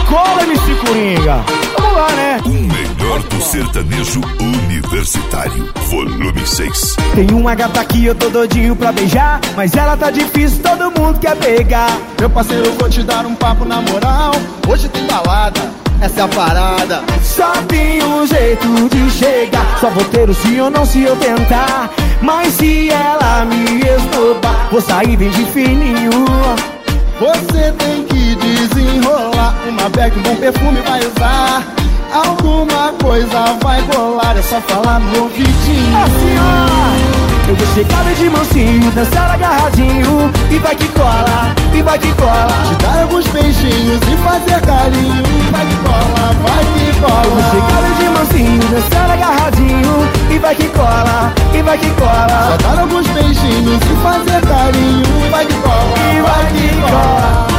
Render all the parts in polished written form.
cola, MC Coringa. Vamos lá, né? O melhor do sertanejo universitário, volume 6. Tem uma gata que eu tô doidinho pra beijar, mas ela tá difícil, todo mundo quer pegar. Meu parceiro, vou te dar um papo na moral. Hoje tem balada, essa é a parada. Só tem um jeito de chegar, só vou ter o sim ou não se eu tentar. Mas se ela me esnobar, vou sair bem de fininho. Você tem que desenrolar, uma bag, um bom perfume vai usar. Alguma coisa vai rolar, é só falar no ouvidinho. Assim, ó, eu vou chegar bem de mansinho, dançar agarradinho. E vai que cola, e vai que cola. Te dar alguns beijinhos e fazer carinho. Vai que cola, vai que cola. Eu vou chegar bem de mansinho, dançar agarradinho. E vai que cola, e vai que cola. Só dar alguns beijinhos e fazer carinho. Vai que cola, e vai que cola.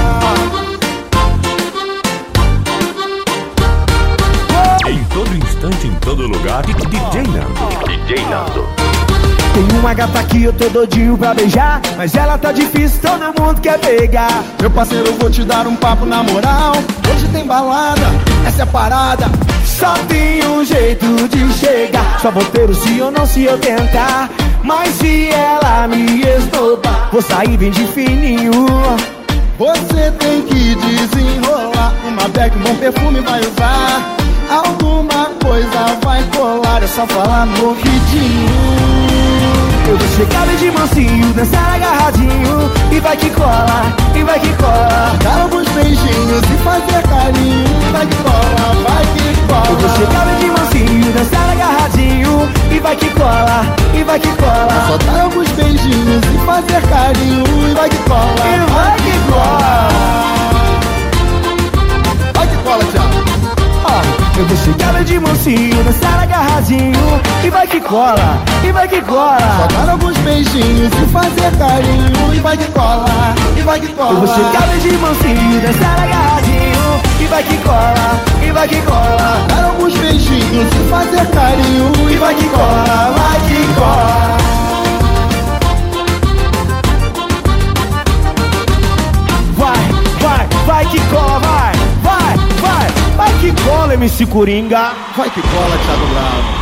Em todo instante, em todo lugar, DJ Nando. DJ Nando. Tem uma gata que eu tô doidinho pra beijar, mas ela tá difícil, todo mundo quer pegar. Meu parceiro, vou te dar um papo na moral. Hoje tem balada, essa é a parada. Só tem um jeito de chegar, só vou ter o sim ou não se eu tentar. Mas se ela me esnobar, vou sair bem de fininho. Você tem que desenrolar, uma bag, um bom perfume vai usar. Alguma coisa vai colar, é só falar no ouvidinho. Eu vou chegar bem de mansinho, dançar agarradinho. E vai que cola, e vai que cola. Dar alguns beijinhos e fazer carinho. Vai que cola, vai que cola. Eu vou chegar bem de mansinho, dançar agarradinho. E vai que cola, e vai que cola. Só dar alguns beijinhos e fazer carinho. E vai que cola, e vai que cola. Vai que cola, Thiago. Eu vou chegar bem de mansinho, dançar agarradinho. E vai que cola, e vai que cola. Só dar alguns beijinhos e fazer carinho. E vai que cola, e vai que cola. Eu vou chegar bem de mansinho, dançar agarradinho. E vai que cola, e vai que cola. Dar alguns beijinhos e fazer carinho. E vai que cola, vai que cola. Vai que cola, vai que cola, MC Coringa. Vai que cola, Thiago Bravo.